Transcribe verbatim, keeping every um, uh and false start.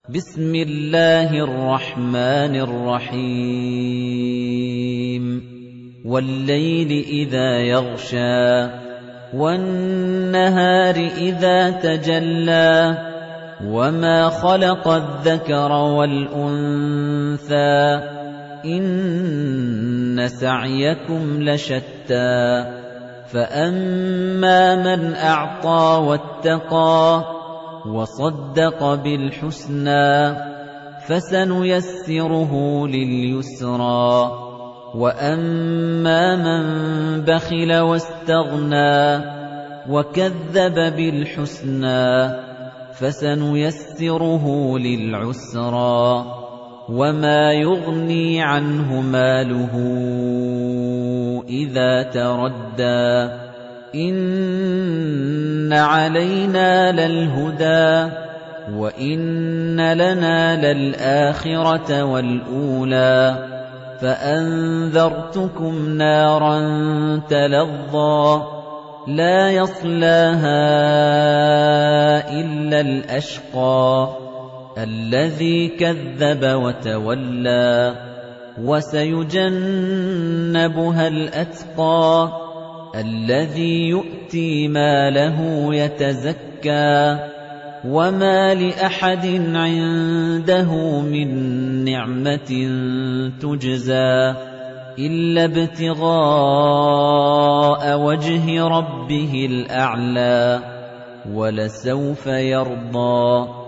بسم الله الرحمن الرحيم والليل إذا يغشى والنهار إذا تجلى وما خلق الذكر والأنثى إن سعيكم لشتى فأما من أعطى واتقى وصدق بالحسنى فسنيسره لليسرى وأما من بخل واستغنى وكذب بالحسنى فسنيسره للعسرى وما يغني عنه ماله إذا تردى إن علينا للهدى وإن لنا للآخرة والأولى فأنذرتكم نارا تلظى لا يصلاها إلا الأشقى الذي كذب وتولى وسيجنبها الأتقى الذي يؤتي ماله يتزكى وما لأحد عنده من نعمة تجزى إلا ابتغاء وجه ربه الأعلى ولسوف يرضى